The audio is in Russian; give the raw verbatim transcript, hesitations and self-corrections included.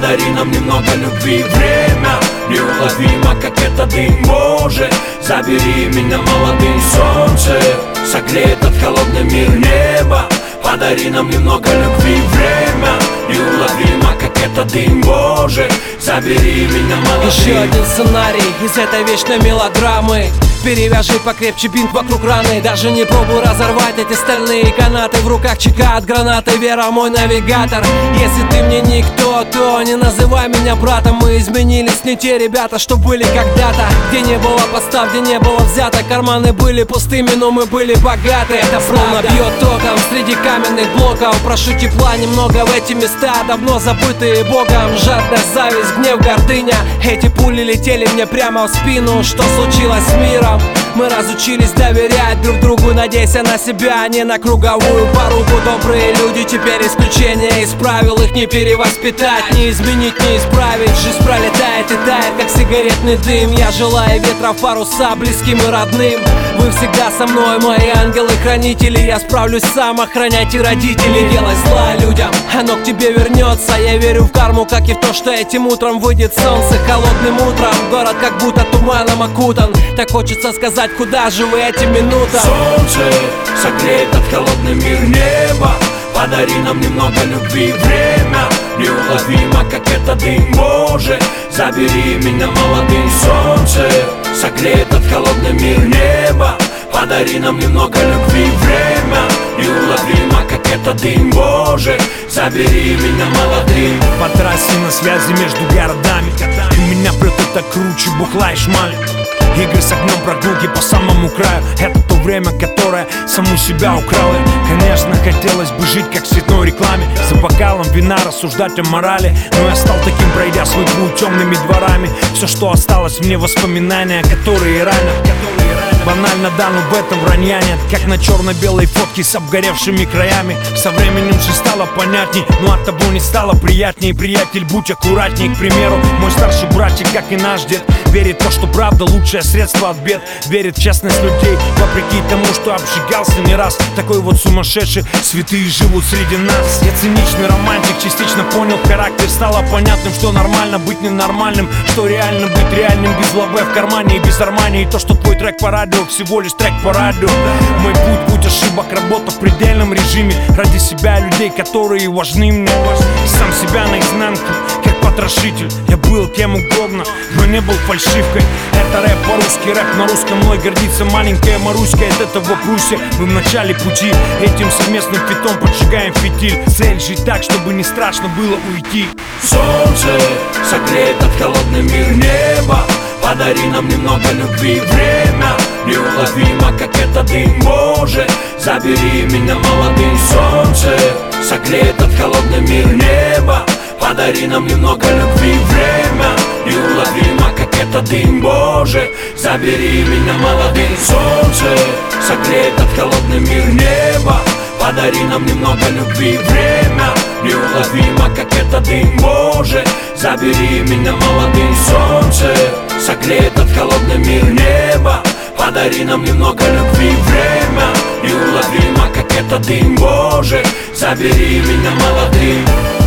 подари нам немного любви. Время неуловимо, как это дым, Боже, забери меня молодым. Солнце согреет от холодный мир, небо, подари нам немного любви. Время неуловимо, как это дым, Боже, забери меня молодым. Еще один сценарий из этой вечной мелодрамы. Перевяжи покрепче бинт вокруг раны. Даже не пробуй разорвать эти стальные канаты. В руках чека от гранаты, вера мой навигатор. Если ты мне никто, то не называй меня братом. Мы изменились, не те ребята, что были когда-то. Где не было подстав, где не было взято. Карманы были пустыми, но мы были богаты. Это словно бьет током среди каменных блоков. Прошу тепла немного в эти места, давно забытые Богом. Жадность, зависть, гнев, гордыня. Эти пули летели мне прямо в спину. Что случилось с миром? Мы разучились доверять друг другу, надейся на себя, а не на круговую поруку. Добрые люди теперь исключение из правил, их не перевоспитать, не изменить, не исправить. Жизнь пролетает и тает, как сигаретный дым. Я желаю ветра в паруса близким и родным. Вы всегда со мной, мои ангелы-хранители. Я справлюсь сам, охраняйте родителей. Делай зла людям, оно к тебе вернется. Я верю в карму, как и в то, что этим утром выйдет солнце. Холодным утром город как будто туманом окутан. Так хочется сказать, куда же вы эти минуты? Солнце согреет от холодный мир, небо, подари нам немного любви. Время неуловимо, как это дым, Боже, забери меня молодым. Солнце согреет от холодный мир, небо, подари нам немного любви. Время неуловимо, как это дым, Боже, забери меня молодым. По трассе на связи между городами, и меня прет это круче бухла и шмали. Игры с огнем, прогулки по самому краю. Это то время, которое саму себя украло. Конечно, хотелось бы жить, как в цветной рекламе, за бокалом вина рассуждать о морали. Но я стал таким, пройдя свой путь темными дворами. Все, что осталось мне, воспоминания, которые ранят. Банально, да, но в этом вранья нет. Как на черно-белой фотке с обгоревшими краями. Со временем все стало понятней, но от того не стало приятней. Приятель, будь аккуратней, к примеру, мой старший братик, как и наш дед, верит в то, что правда лучшее средство от бед. Верит в честность людей, вопреки тому, что обжигался не раз. Такой вот сумасшедший, святые живут среди нас. Я циничный романтик, частично понял характер. Стало понятным, что нормально быть ненормальным, что реально быть реальным без лаве в кармане и без армани. И то, что твой трек по радио всего лишь трек по радио. Мой путь, путь ошибок, работа в предельном режиме. Ради себя и людей, которые важны мне. Сам себя наизнанку, как потрошитель. Я был кем угодно, но не был фальшивкой. Это рэп по-русски, рэп на русском. Мной гордится маленькая Маруська. От этого Пруссия, мы в начале пути. Этим совместным фитом поджигаем фитиль. Цель жить так, чтобы не страшно было уйти. Солнце согреет от холодный мир, небо, подари нам немного любви. Время неуловимо, как это дым, Боже, забери меня молодым. Солнце согреет от холодный мир, небо, подари нам немного любви. Время неуловимо, как это дым, Боже, забери меня молодым. Солнце согреет от холодный мир, небо, подари нам немного любви. Время неуловимо, как это дым, Боже, забери меня молодым. Солнце согреет от холодный мир, небо, подари нам немного любви. Время неуловимо, как это дым, Боже, забери меня молодым.